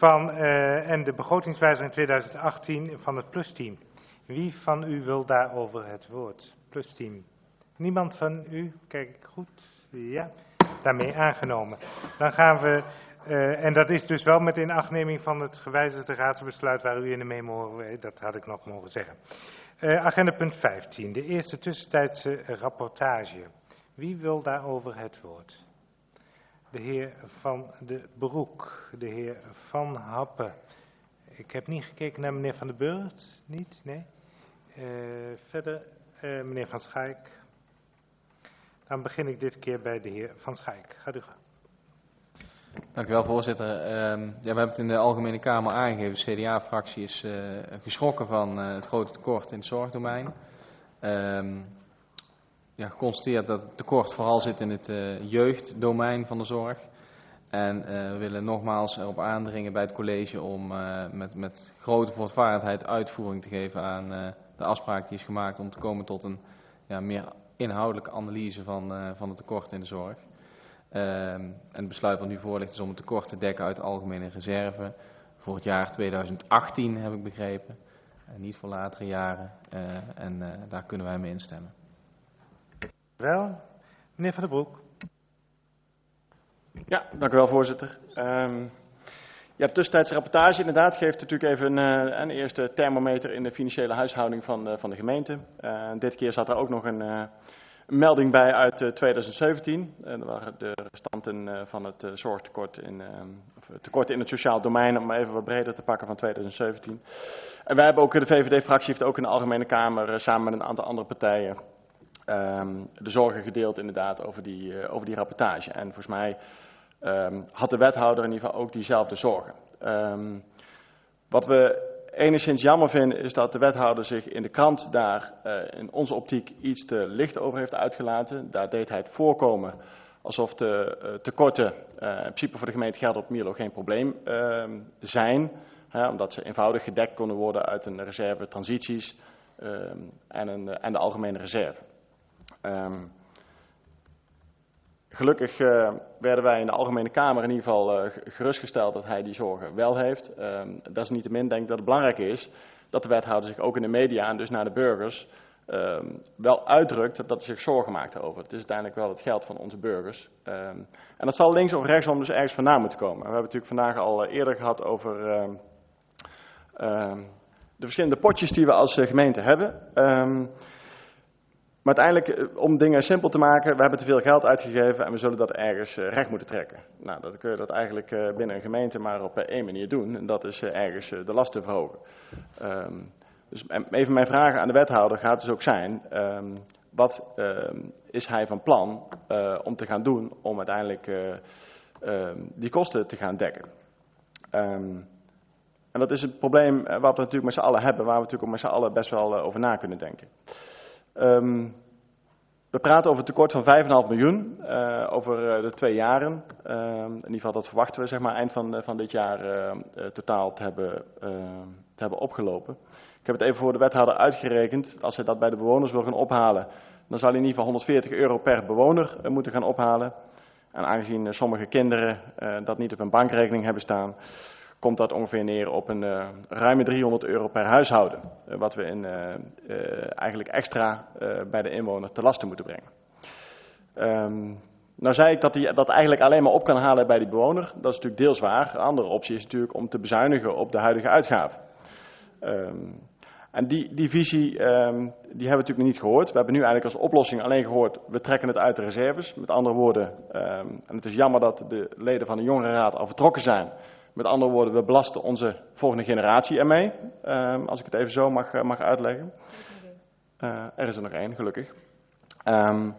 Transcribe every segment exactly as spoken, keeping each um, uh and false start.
van, uh, en de begrotingswijziging tweeduizend achttien van het plusteam. Wie van u wil daarover het woord? Plusteam. Niemand van u? Kijk ik goed? Ja, daarmee aangenomen. Dan gaan we, uh, en dat is dus wel met inachtneming van het gewijzigde raadsbesluit waar u in de memo, dat had ik nog mogen zeggen. Uh, agenda punt vijftien, de eerste tussentijdse rapportage. Wie wil daarover het woord? De heer Van de Broek, de heer Van Happen. Ik heb niet gekeken naar meneer Van den Burgt, niet? Nee? Uh, verder, uh, meneer Van Schaik. Dan begin ik dit keer bij de heer Van Schaik. Gaat u gaan. Dank u wel, voorzitter. Uh, ja, we hebben het in de Algemene Kamer aangegeven. De C D A-fractie is uh, geschrokken van uh, het grote tekort in het zorgdomein. Uh, ja, geconstateerd dat het tekort vooral zit in het uh, jeugddomein van de zorg. En uh, we willen nogmaals erop aandringen bij het college om uh, met, met grote voortvarendheid uitvoering te geven aan uh, de afspraak die is gemaakt om te komen tot een ja, meer inhoudelijke analyse van, uh, van het tekort in de zorg. Uh, en het besluit wat nu voor ligt is om het tekort te dekken uit de algemene reserve voor het jaar tweeduizend achttien, heb ik begrepen. En niet voor latere jaren. Uh, en uh, daar kunnen wij mee instemmen. Wel, meneer Van den Broek. Ja, dank u wel, voorzitter. Um, ja, de tussentijdse rapportage inderdaad geeft natuurlijk even een, een eerste thermometer in de financiële huishouding van de, van de gemeente. Uh, dit keer zat er ook nog een, uh, een melding bij uit uh, tweeduizend zeventien. Uh, dat waren de restanten uh, van het uh, zorgtekort in, uh, of tekort in het sociaal domein, om even wat breder te pakken, van tweeduizend zeventien. En wij hebben ook, de V V D-fractie heeft ook in de Algemene Kamer uh, samen met een aantal andere partijen Um, de zorgen gedeeld inderdaad over die, uh, over die rapportage. En volgens mij um, had de wethouder in ieder geval ook diezelfde zorgen. Um, wat we enigszins jammer vinden is dat de wethouder zich in de krant daar uh, in onze optiek iets te licht over heeft uitgelaten. Daar deed hij het voorkomen alsof de uh, tekorten uh, in principe voor de gemeente Gelder op Mierlo geen probleem uh, zijn. Hè, omdat ze eenvoudig gedekt konden worden uit een reserve transities uh, en, een, uh, en de algemene reserve. Um, gelukkig uh, werden wij in de Algemene Kamer in ieder geval uh, gerustgesteld dat hij die zorgen wel heeft. Um, dat is niettemin denk ik dat het belangrijk is dat de wethouder zich ook in de media en dus naar de burgers um, wel uitdrukt dat hij zich zorgen maakt over. Het is uiteindelijk wel het geld van onze burgers. Um, en dat zal links of rechtsom dus ergens vandaan moeten komen. We hebben het natuurlijk vandaag al uh, eerder gehad over um, um, de verschillende potjes die we als uh, gemeente hebben. Um, Maar uiteindelijk, om dingen simpel te maken, we hebben te veel geld uitgegeven en we zullen dat ergens recht moeten trekken. Nou, dat kun je dat eigenlijk binnen een gemeente maar op één manier doen. En dat is ergens de lasten verhogen. Um, dus even mijn vraag aan de wethouder gaat dus ook zijn, um, wat um, is hij van plan uh, om te gaan doen om uiteindelijk uh, um, die kosten te gaan dekken? Um, en dat is het probleem wat we natuurlijk met z'n allen hebben, waar we natuurlijk ook met z'n allen best wel over na kunnen denken. Um, we praten over een tekort van vijf komma vijf miljoen uh, over uh, de twee jaren. Uh, in ieder geval dat verwachten we zeg maar, eind van, uh, van dit jaar uh, uh, totaal te hebben, uh, te hebben opgelopen. Ik heb het even voor de wethouder uitgerekend. Als hij dat bij de bewoners wil gaan ophalen, dan zal hij in ieder geval honderdveertig euro per bewoner uh, moeten gaan ophalen. En aangezien uh, sommige kinderen uh, dat niet op een bankrekening hebben staan, komt dat ongeveer neer op een uh, ruime driehonderd euro per huishouden. Uh, wat we in, uh, uh, eigenlijk extra uh, bij de inwoner te lasten moeten brengen. Um, nou zei ik dat hij dat eigenlijk alleen maar op kan halen bij die bewoner. Dat is natuurlijk deels waar. Een andere optie is natuurlijk om te bezuinigen op de huidige uitgaven. Um, en die, die visie um, die hebben we natuurlijk nog niet gehoord. We hebben nu eigenlijk als oplossing alleen gehoord, we trekken het uit de reserves. Met andere woorden, um, en het is jammer dat de leden van de Jongerenraad al vertrokken zijn. Met andere woorden, we belasten onze volgende generatie ermee, um, als ik het even zo mag, uh, mag uitleggen. Uh, er is er nog één, gelukkig. Um,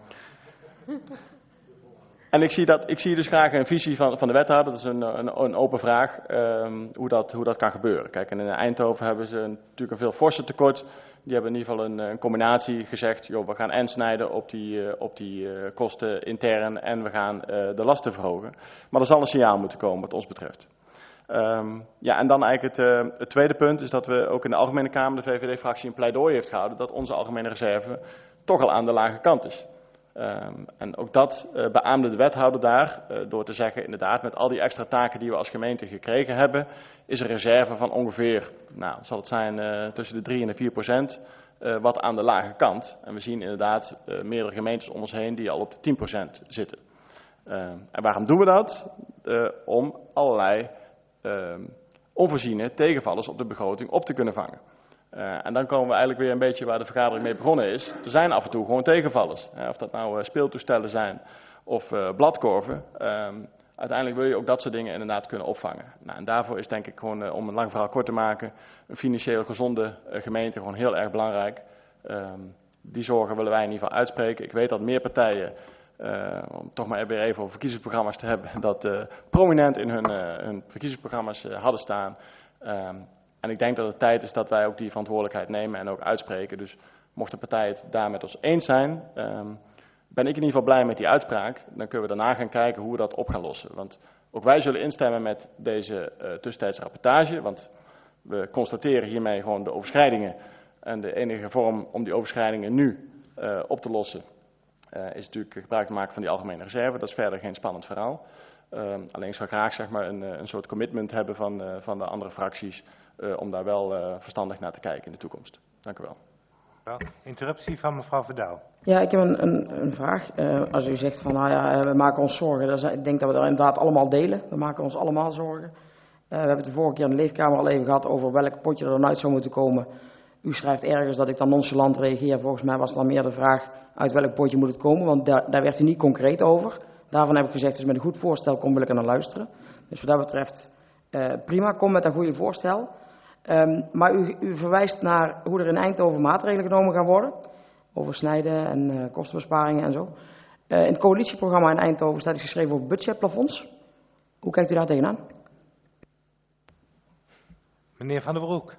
en ik zie, dat, ik zie dus graag een visie van, van de wethouder, dat is een, een, een open vraag, um, hoe, dat, hoe dat kan gebeuren. Kijk, en in Eindhoven hebben ze natuurlijk een veel forser tekort. Die hebben in ieder geval een, een combinatie gezegd, joh, we gaan en snijden op die, uh, op die uh, kosten intern en we gaan uh, de lasten verhogen. Maar er zal een signaal moeten komen wat ons betreft. Um, ja, en dan eigenlijk het, uh, het tweede punt is dat we ook in de Algemene Kamer, de V V D-fractie, een pleidooi heeft gehouden dat onze algemene reserve toch al aan de lage kant is. Um, en ook dat uh, beaamde de wethouder daar uh, door te zeggen, inderdaad, met al die extra taken die we als gemeente gekregen hebben, is een reserve van ongeveer, nou, zal het zijn uh, tussen de drie en de vier procent, uh, wat aan de lage kant. En we zien inderdaad uh, meerdere gemeentes om ons heen die al op de tien procent zitten. Uh, en waarom doen we dat? Uh, om allerlei uh, onvoorziene tegenvallers op de begroting op te kunnen vangen. Uh, en dan komen we eigenlijk weer een beetje waar de vergadering mee begonnen is. Er zijn af en toe gewoon tegenvallers. Uh, of dat nou uh, speeltoestellen zijn of uh, bladkorven. Um, uiteindelijk wil je ook dat soort dingen inderdaad kunnen opvangen. Nou, en daarvoor is denk ik gewoon, uh, om een lang verhaal kort te maken, een financieel gezonde uh, gemeente gewoon heel erg belangrijk. Um, die zorgen willen wij in ieder geval uitspreken. Ik weet dat meer partijen, uh, om toch maar weer even over verkiezingsprogramma's te hebben, dat uh, prominent in hun, uh, hun verkiezingsprogramma's uh, hadden staan. Um, En ik denk dat het tijd is dat wij ook die verantwoordelijkheid nemen en ook uitspreken. Dus mochten partijen het daar met ons eens zijn, um, ben ik in ieder geval blij met die uitspraak. Dan kunnen we daarna gaan kijken hoe we dat op gaan lossen. Want ook wij zullen instemmen met deze uh, tussentijdse rapportage. Want we constateren hiermee gewoon de overschrijdingen. En de enige vorm om die overschrijdingen nu uh, op te lossen uh, is natuurlijk gebruik te maken van die algemene reserve. Dat is verder geen spannend verhaal. Uh, alleen ik zou graag zeg maar, een, een soort commitment hebben van, uh, van de andere fracties. Uh, om daar wel uh, verstandig naar te kijken in de toekomst. Dank u wel. Wel, interruptie van mevrouw Verdouw. Ja, ik heb een, een, een vraag. Uh, als u zegt van, nou ja, we maken ons zorgen. Dat is, ik denk dat we dat inderdaad allemaal delen. We maken ons allemaal zorgen. Uh, we hebben het de vorige keer in de Leefkamer al even gehad over welk potje er dan uit zou moeten komen. U schrijft ergens dat ik dan nonchalant reageer. Volgens mij was het dan meer de vraag uit welk potje moet het komen. Want daar, daar werd u niet concreet over. Daarvan heb ik gezegd, dus met een goed voorstel kom wil ik er naar luisteren. Dus wat dat betreft uh, prima, kom met een goede voorstel. Um, maar u, u verwijst naar hoe er in Eindhoven maatregelen genomen gaan worden. Over snijden en uh, kostenbesparingen en zo. Uh, in het coalitieprogramma in Eindhoven staat iets geschreven over budgetplafonds. Hoe kijkt u daar tegenaan? Meneer Van der Broek.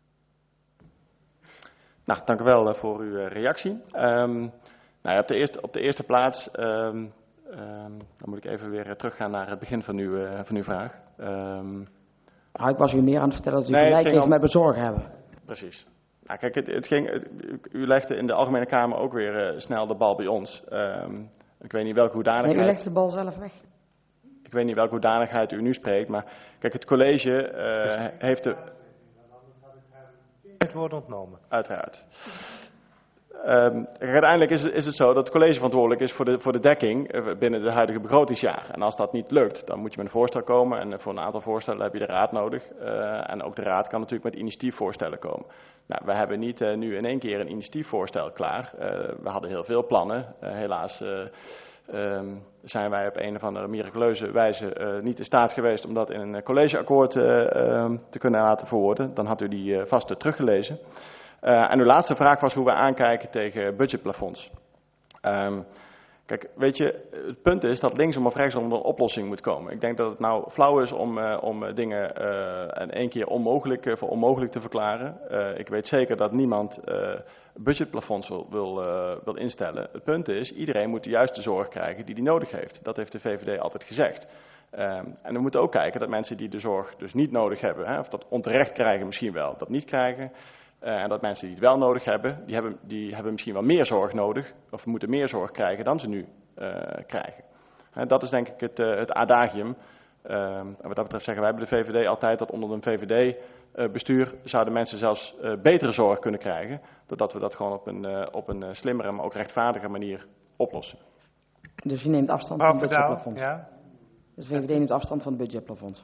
Nou, dank u wel uh, voor uw uh, reactie. Um, nou ja, op, de eerste, op de eerste plaats, um, um, dan moet ik even weer uh, teruggaan naar het begin van uw, uh, van uw vraag. Um, Nou, ik was u meer aan het vertellen dat u nee, gelijk heeft om... met bezorgen hebben. Precies. Nou, kijk, het, het ging, het, u legde in de Algemene Kamer ook weer uh, snel de bal bij ons. Um, ik weet niet welke hoedanigheid... Nee, u legt de bal zelf weg. Ik weet niet welke hoedanigheid u nu spreekt, maar kijk, het college uh, heeft de... Het woord ontnomen. Uiteraard. Um, uiteindelijk is het, is het zo dat het college verantwoordelijk is voor de, voor de dekking uh, binnen het huidige begrotingsjaar. En als dat niet lukt, dan moet je met een voorstel komen. En voor een aantal voorstellen heb je de raad nodig. Uh, en ook de raad kan natuurlijk met initiatiefvoorstellen komen. Nou, we hebben niet uh, nu in één keer een initiatiefvoorstel klaar. Uh, we hadden heel veel plannen. Uh, helaas uh, um, zijn wij op een of andere miraculeuze wijze uh, niet in staat geweest om dat in een collegeakkoord uh, uh, te kunnen laten verwoorden. Dan had u die uh, vast uh, teruggelezen. Uh, en uw laatste vraag was hoe we aankijken tegen budgetplafonds. Um, kijk, weet je, het punt is dat linksom of rechtsom er een oplossing moet komen. Ik denk dat het nou flauw is om, uh, om dingen uh, in één keer onmogelijk, uh, voor onmogelijk te verklaren. Uh, ik weet zeker dat niemand uh, budgetplafonds wil, wil, uh, wil instellen. Het punt is, iedereen moet de juiste zorg krijgen die hij nodig heeft. Dat heeft de V V D altijd gezegd. Um, en we moeten ook kijken dat mensen die de zorg dus niet nodig hebben, hè, of dat onterecht krijgen misschien wel, dat niet krijgen. Uh, en dat mensen die het wel nodig hebben, die hebben, die hebben misschien wel meer zorg nodig, of moeten meer zorg krijgen dan ze nu uh, krijgen. Uh, dat is denk ik het, uh, het adagium. Uh, en wat dat betreft zeggen wij bij de V V D altijd dat onder een V V D-bestuur uh, zouden mensen zelfs uh, betere zorg kunnen krijgen, doordat we dat gewoon op een, uh, op een slimmere, maar ook rechtvaardige manier oplossen. Dus u neemt afstand van het budgetplafond? Ja. Dus de V V D neemt afstand van het budgetplafond?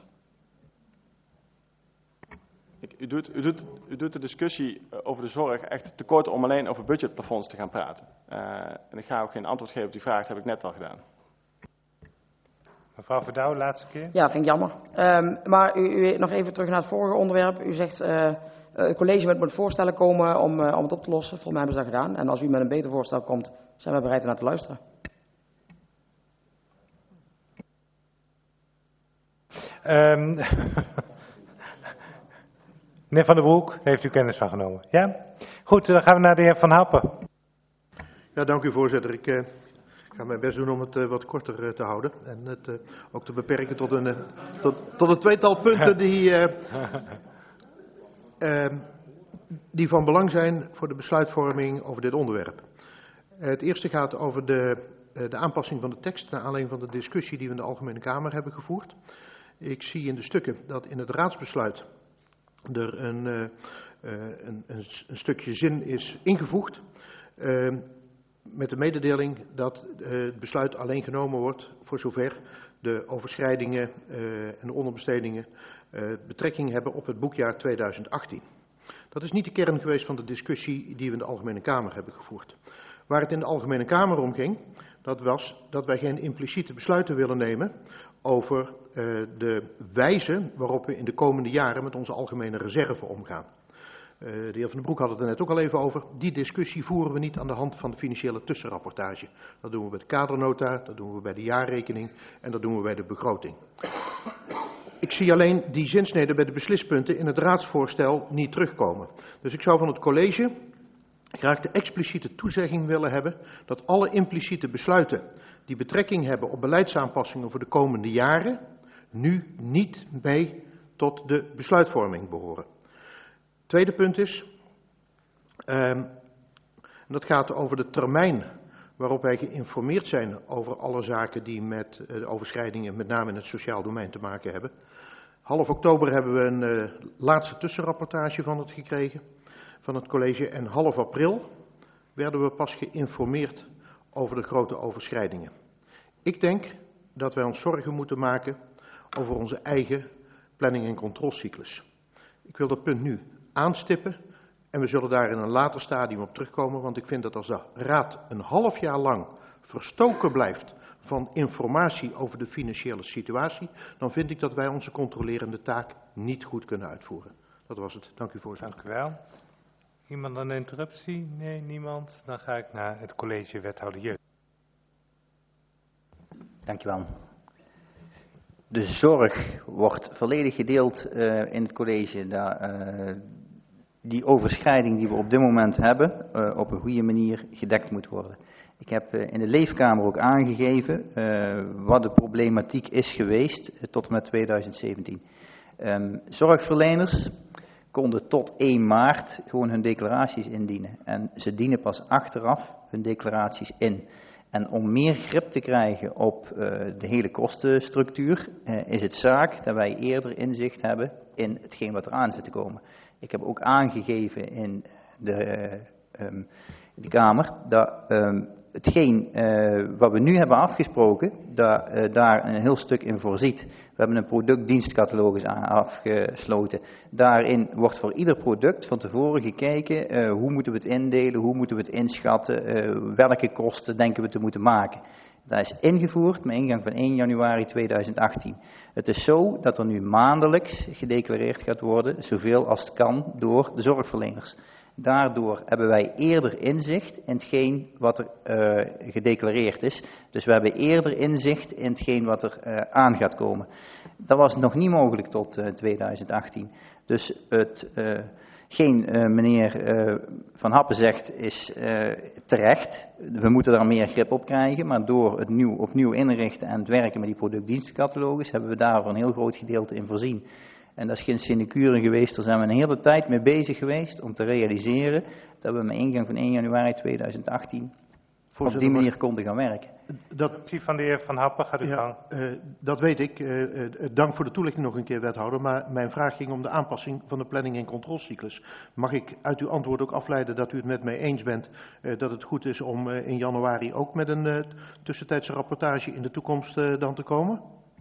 U doet, u, doet, u doet de discussie over de zorg echt te kort om alleen over budgetplafonds te gaan praten. Uh, en ik ga ook geen antwoord geven op die vraag, dat heb ik net al gedaan. Mevrouw Verdouw, laatste keer. Ja, vind ik jammer. Um, maar u, u, nog even terug naar het vorige onderwerp. U zegt, uh, het college moet met voorstellen komen om, uh, om het op te lossen. Volgens mij hebben ze dat gedaan. En als u met een beter voorstel komt, zijn we bereid ernaar te luisteren. Um, Meneer Van der Broek, heeft u kennis van genomen? Ja? Goed, dan gaan we naar de heer Van Happen. Ja, dank u voorzitter. Ik uh, ga mijn best doen om het uh, wat korter uh, te houden. En het uh, ook te beperken tot een, uh, tot, tot een tweetal punten die, uh, uh, die van belang zijn voor de besluitvorming over dit onderwerp. Het eerste gaat over de, de aanpassing van de tekst naar aanleiding van de discussie die we in de Algemene Kamer hebben gevoerd. Ik zie in de stukken dat in het raadsbesluit er een, uh, een, een, een stukje zin is ingevoegd uh, met de mededeling dat uh, het besluit alleen genomen wordt voor zover de overschrijdingen uh, en de onderbestedingen uh, betrekking hebben op het boekjaar tweeduizend achttien. Dat is niet de kern geweest van de discussie die we in de Algemene Kamer hebben gevoerd. Waar het in de Algemene Kamer om ging, dat was dat wij geen impliciete besluiten willen nemen over uh, de wijze waarop we in de komende jaren met onze algemene reserve omgaan. Uh, de heer Van den Broek had het er net ook al even over. Die discussie voeren we niet aan de hand van de financiële tussenrapportage. Dat doen we bij de kadernota, dat doen we bij de jaarrekening en dat doen we bij de begroting. Ik zie alleen die zinsneden bij de beslispunten in het raadsvoorstel niet terugkomen. Dus ik zou van het college graag de expliciete toezegging willen hebben dat alle impliciete besluiten die betrekking hebben op beleidsaanpassingen voor de komende jaren nu niet mee tot de besluitvorming behoren. Tweede punt is, um, en dat gaat over de termijn waarop wij geïnformeerd zijn over alle zaken die met uh, de overschrijdingen, met name in het sociaal domein, te maken hebben. Half oktober hebben we een uh, laatste tussenrapportage van het gekregen, van het college, en half april werden we pas geïnformeerd over de grote overschrijdingen. Ik denk dat wij ons zorgen moeten maken over onze eigen planning- en controlecyclus. Ik wil dat punt nu aanstippen en we zullen daar in een later stadium op terugkomen, want ik vind dat als de Raad een half jaar lang verstoken blijft van informatie over de financiële situatie, dan vind ik dat wij onze controlerende taak niet goed kunnen uitvoeren. Dat was het. Dank u, voorzitter. Dank u wel. Iemand een interruptie? Nee, niemand. Dan ga ik naar het college wethouder Jeugd. Dank u wel. De zorg wordt volledig gedeeld uh, in het college. Dat, uh, die overschrijding die we op dit moment hebben, uh, op een goede manier gedekt moet worden. Ik heb uh, in de leefkamer ook aangegeven uh, wat de problematiek is geweest uh, tot en met tweeduizend zeventien. Um, zorgverleners konden tot één maart gewoon hun declaraties indienen. En ze dienen pas achteraf hun declaraties in. En om meer grip te krijgen op uh, de hele kostenstructuur, uh, is het zaak dat wij eerder inzicht hebben in hetgeen wat eraan zit te komen. Ik heb ook aangegeven in de, uh, um, de Kamer dat um, hetgeen uh, wat we nu hebben afgesproken, dat uh, daar een heel stuk in voorziet. We hebben een productdienstcatalogus afgesloten. Daarin wordt voor ieder product van tevoren gekeken uh, hoe moeten we het indelen, hoe moeten we het inschatten, uh, welke kosten denken we te moeten maken. Dat is ingevoerd met ingang van één januari tweeduizend achttien. Het is zo dat er nu maandelijks gedeclareerd gaat worden, zoveel als het kan, door de zorgverleners. Daardoor hebben wij eerder inzicht in hetgeen wat er uh, gedeclareerd is. Dus we hebben eerder inzicht in hetgeen wat er uh, aan gaat komen. Dat was nog niet mogelijk tot uh, tweeduizend achttien. Dus het, uh, geen uh, meneer uh, Van Happen zegt is uh, terecht. We moeten daar meer grip op krijgen. Maar door het nieuw, opnieuw inrichten en het werken met die productdienstcatalogus hebben we daar voor een heel groot gedeelte in voorzien. En dat is geen sinecure geweest, daar zijn we een hele tijd mee bezig geweest om te realiseren dat we met ingang van één januari tweeduizend achttien op die manier konden gaan werken. Dat, van de heer Van Happen, gaat u ja, gang. Uh, dat weet ik. Uh, uh, dank voor de toelichting nog een keer, wethouder. Maar mijn vraag ging om de aanpassing van de planning- en controlecyclus. Mag ik uit uw antwoord ook afleiden dat u het met mij eens bent uh, dat het goed is om uh, in januari ook met een uh, tussentijdse rapportage in de toekomst uh, dan te komen?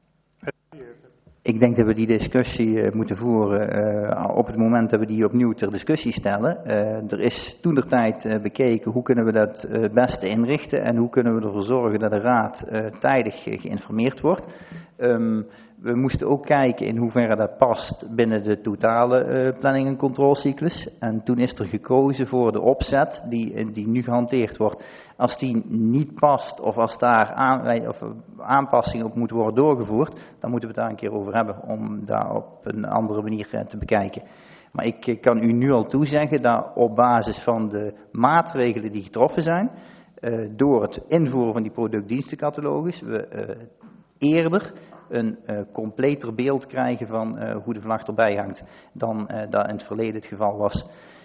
Ik denk dat we die discussie uh, moeten voeren uh, op het moment dat we die opnieuw ter discussie stellen. Uh, er is toentertijd uh, bekeken hoe kunnen we dat uh, het beste inrichten en hoe kunnen we ervoor zorgen dat de raad uh, tijdig uh, geïnformeerd wordt. Um, we moesten ook kijken in hoeverre dat past binnen de totale uh, planning- en controlecyclus. En toen is er gekozen voor de opzet die, die nu gehanteerd wordt. Als die niet past of als daar aan, of aanpassingen op moeten worden doorgevoerd, dan moeten we het daar een keer over hebben om daar op een andere manier uh, te bekijken. Maar ik uh, kan u nu al toezeggen dat op basis van de maatregelen die getroffen zijn, uh, door het invoeren van die productdienstencatalogus, we uh, eerder een uh, completer beeld krijgen van uh, hoe de vlag erbij hangt dan uh, dat in het verleden het geval was.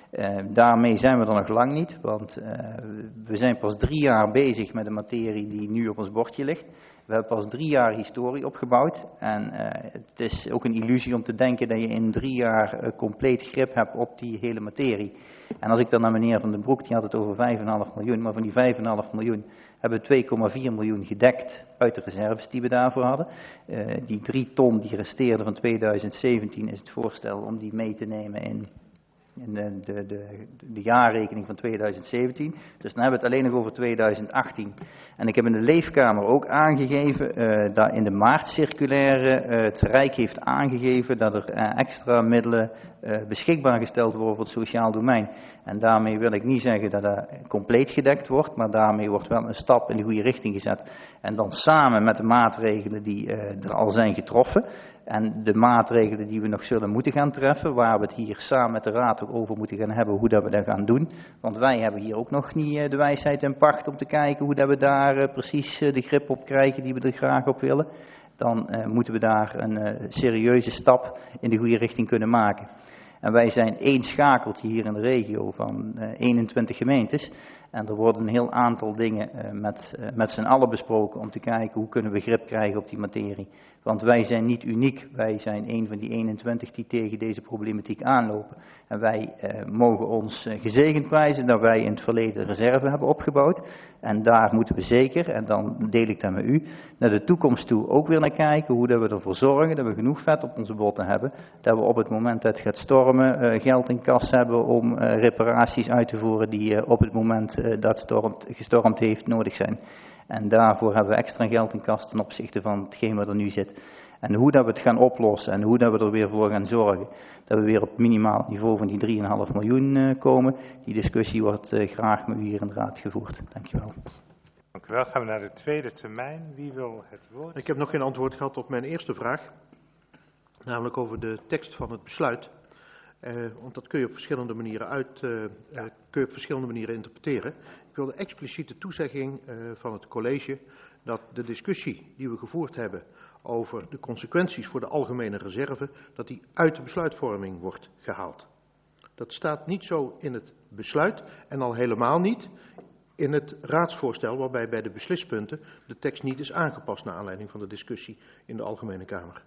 Uh, daarmee zijn we er nog lang niet, want uh, we zijn pas drie jaar bezig met de materie die nu op ons bordje ligt. We hebben pas drie jaar historie opgebouwd en uh, het is ook een illusie om te denken dat je in drie jaar uh, compleet grip hebt op die hele materie. En als ik dan naar meneer Van den Broek, die had het over vijf komma vijf miljoen, maar van die vijf komma vijf miljoen hebben we twee komma vier miljoen gedekt uit de reserves die we daarvoor hadden. Uh, die drie ton die resteerden van tweeduizend zeventien is het voorstel om die mee te nemen in... in de, de, de, de jaarrekening van tweeduizend zeventien. Dus dan hebben we het alleen nog over tweeduizend achttien. En ik heb in de Leefkamer ook aangegeven, uh, dat in de maartcirculaire uh, het Rijk heeft aangegeven dat er uh, extra middelen uh, beschikbaar gesteld worden voor het sociaal domein. En daarmee wil ik niet zeggen dat dat compleet gedekt wordt, maar daarmee wordt wel een stap in de goede richting gezet. En dan samen met de maatregelen die uh, er al zijn getroffen, en de maatregelen die we nog zullen moeten gaan treffen, waar we het hier samen met de Raad ook over moeten gaan hebben, hoe dat we dat gaan doen. Want wij hebben hier ook nog niet de wijsheid in pacht om te kijken hoe dat we daar precies de grip op krijgen die we er graag op willen. Dan uh, moeten we daar een uh, serieuze stap in de goede richting kunnen maken. En wij zijn één schakeltje hier in de regio van uh, eenentwintig gemeentes. En er worden een heel aantal dingen uh, met, uh, met z'n allen besproken om te kijken hoe kunnen we grip krijgen op die materie. Want wij zijn niet uniek, wij zijn een van die eenentwintig die tegen deze problematiek aanlopen. En wij uh, mogen ons uh, gezegend prijzen dat wij in het verleden reserve hebben opgebouwd. En daar moeten we zeker, en dan deel ik dat met u, naar de toekomst toe ook weer naar kijken hoe dat we ervoor zorgen dat we genoeg vet op onze botten hebben. Dat we op het moment dat het gaat stormen uh, geld in kas hebben om uh, reparaties uit te voeren die uh, op het moment uh, dat stormt, gestormd heeft nodig zijn. En daarvoor hebben we extra geld in kas ten opzichte van hetgeen wat er nu zit. En hoe dat we het gaan oplossen en hoe dat we er weer voor gaan zorgen, dat we weer op minimaal niveau van die drie komma vijf miljoen uh, komen. Die discussie wordt uh, graag met u hier in de Raad gevoerd. Dankjewel. Dank u wel. Gaan we naar de tweede termijn. Wie wil het woord? Ik heb nog geen antwoord gehad op mijn eerste vraag, namelijk over de tekst van het besluit. Uh, want dat kun je op verschillende manieren uit, uh, uh, kun je op verschillende manieren interpreteren. Ik wil de expliciete toezegging uh, van het college dat de discussie die we gevoerd hebben over de consequenties voor de algemene reserve, dat die uit de besluitvorming wordt gehaald. Dat staat niet zo in het besluit en al helemaal niet in het raadsvoorstel, waarbij bij de beslispunten de tekst niet is aangepast naar aanleiding van de discussie in de Algemene Kamer.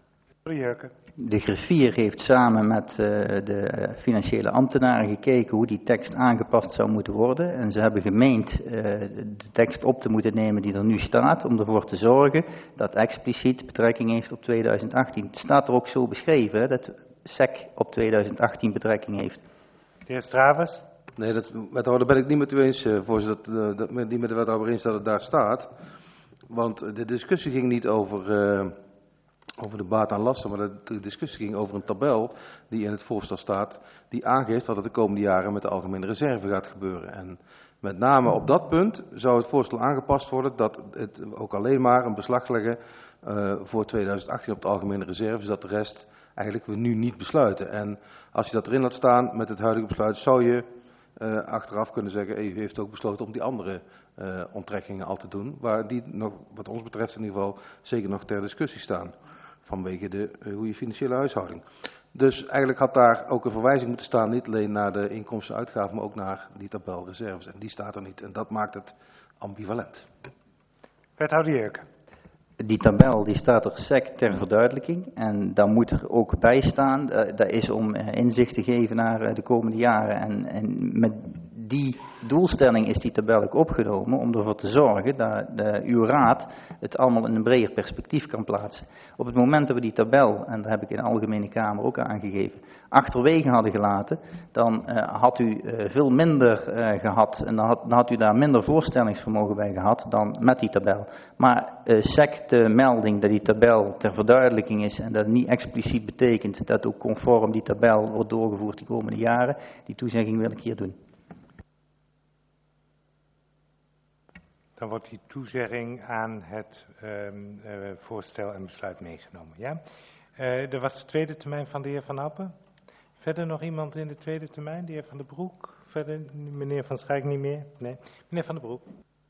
De griffier heeft samen met uh, de financiële ambtenaren gekeken hoe die tekst aangepast zou moeten worden. En ze hebben gemeend uh, de tekst op te moeten nemen die er nu staat, om ervoor te zorgen dat expliciet betrekking heeft op tweeduizend achttien. Het staat er ook zo beschreven, hè, dat S E C op tweeduizend achttien betrekking heeft. De heer Stravers? Nee, dat, wethouder, ben ik niet met u eens, uh, voorzitter, dat, uh, dat, niet met de wethouder eens dat het daar staat. Want de discussie ging niet over... Uh, over de baat aan lasten, maar de discussie ging over een tabel die in het voorstel staat, die aangeeft wat er de komende jaren met de algemene reserve gaat gebeuren. En met name op dat punt zou het voorstel aangepast worden dat het ook alleen maar een beslag leggen uh, voor tweeduizend achttien op de algemene reserve, dus dat de rest eigenlijk we nu niet besluiten. En als je dat erin laat staan met het huidige besluit, zou je uh, achteraf kunnen zeggen, hey, u heeft ook besloten om die andere uh, onttrekkingen al te doen, waar die nog, wat ons betreft in ieder geval, zeker nog ter discussie staan. Vanwege de uh, goede financiële huishouding. Dus eigenlijk had daar ook een verwijzing moeten staan, niet alleen naar de inkomsten en uitgaven, maar ook naar die tabel reserves. En die staat er niet. En dat maakt het ambivalent. Wethouder Jurken. Die tabel die staat er S E C ter verduidelijking. En daar moet er ook bij staan. Uh, dat is om uh, inzicht te geven naar uh, de komende jaren. En, en met die doelstelling is die tabel ook opgenomen om ervoor te zorgen dat de, uw raad het allemaal in een breder perspectief kan plaatsen. Op het moment dat we die tabel, en dat heb ik in de Algemene Kamer ook aangegeven, achterwege hadden gelaten, dan uh, had u uh, veel minder uh, gehad en dan had, dan had u daar minder voorstellingsvermogen bij gehad dan met die tabel. Maar uh, S E C de melding dat die tabel ter verduidelijking is en dat het niet expliciet betekent dat ook conform die tabel wordt doorgevoerd de komende jaren, die toezegging wil ik hier doen. Dan wordt die toezegging aan het um, uh, voorstel en besluit meegenomen. Ja? Uh, er was de tweede termijn van de heer Van Appen. Verder nog iemand in de tweede termijn? De heer Van der Broek? Verder meneer Van Schijk niet meer? Nee. Meneer Van der Broek.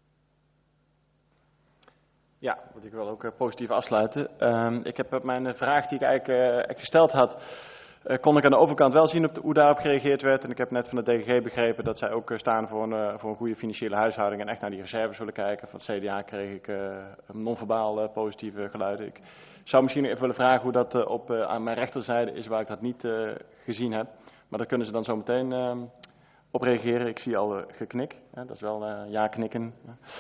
Ja, want ik wil ook uh, positief afsluiten. Uh, ik heb mijn vraag die ik eigenlijk uh, gesteld had uh, kon ik aan de overkant wel zien op de, hoe daarop gereageerd werd. En ik heb net van de D G G begrepen dat zij ook uh, staan voor een, uh, voor een goede financiële huishouding en echt naar die reserves willen kijken. Van het C D A kreeg ik uh, non-verbaal uh, positieve geluiden. Ik zou misschien even willen vragen hoe dat uh, op, uh, aan mijn rechterzijde is, waar ik dat niet uh, gezien heb. Maar daar kunnen ze dan zo meteen uh, op reageren. Ik zie al uh, geknik. Ja, dat is wel uh, ja knikken.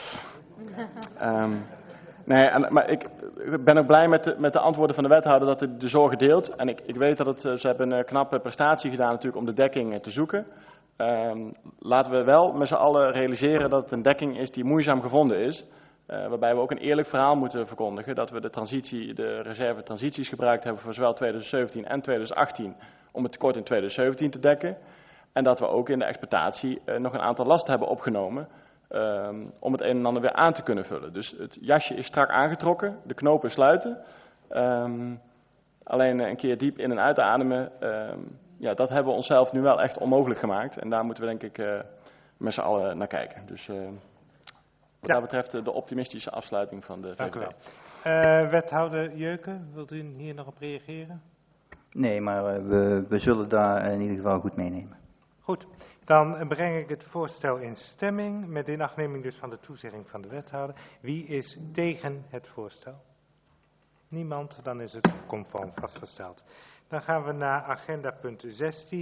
um, Nee, en, maar ik ben ook blij met de, met de antwoorden van de wethouder dat hij de zorgen deelt. En ik, ik weet dat het, ze hebben een knappe prestatie gedaan natuurlijk om de dekking te zoeken. Um, laten we wel met z'n allen realiseren dat het een dekking is die moeizaam gevonden is. Uh, waarbij we ook een eerlijk verhaal moeten verkondigen. Dat we de, transitie, de reserve transities gebruikt hebben voor zowel twintig zeventien en twintig achttien om het tekort in twintig zeventien te dekken. En dat we ook in de exploitatie uh, nog een aantal lasten hebben opgenomen. Um, om het een en ander weer aan te kunnen vullen. Dus het jasje is strak aangetrokken, de knopen sluiten. Um, alleen een keer diep in en uitademen, um, ja, dat hebben we onszelf nu wel echt onmogelijk gemaakt. En daar moeten we denk ik uh, met z'n allen naar kijken. Dus uh, wat ja. dat betreft de optimistische afsluiting van de V V D. Dank u wel. Uh, wethouder Jeuken, wilt u hier nog op reageren? Nee, maar uh, we, we zullen daar in ieder geval goed meenemen. Goed. Dan breng ik het voorstel in stemming, met inachtneming dus van de toezegging van de wethouder. Wie is tegen het voorstel? Niemand, dan is het conform vastgesteld. Dan gaan we naar agenda punt zestien.